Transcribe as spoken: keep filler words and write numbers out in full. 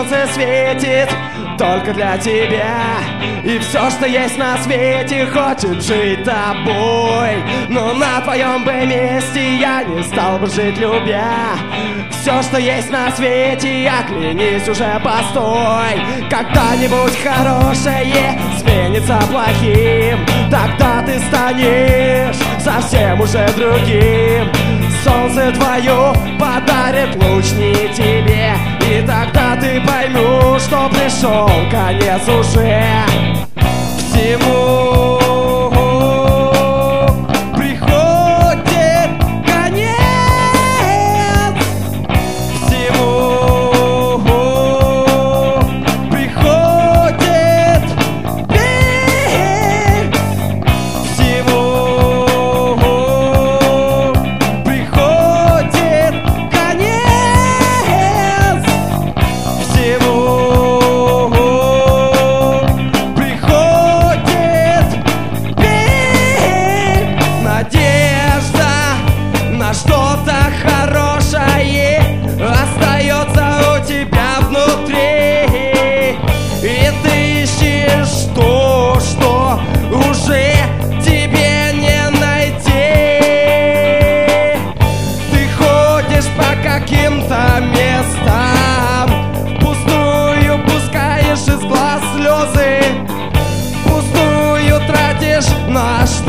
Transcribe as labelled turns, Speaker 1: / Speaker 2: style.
Speaker 1: солнце светит только для тебя. И все, что есть на свете, хочет жить тобой. Но на твоем бы месте я не стал бы жить, любя. Все, что есть на свете, оглянись уже, постой. Когда-нибудь хорошее сменится плохим, тогда ты станешь совсем уже другим. Солнце твое подарит луч не тебе, и тогда ты поймешь, что пришел конец уже всему. Приходит конец всему. Приходит день всему. Приходит конец всему. Приходит день. Надежда на что-то хорошее остается у тебя внутри, и ты ищешь то, что уже тебе не найти. Ты ходишь по каким-то местам, впустую пускаешь из глаз слезы, впустую тратишь на что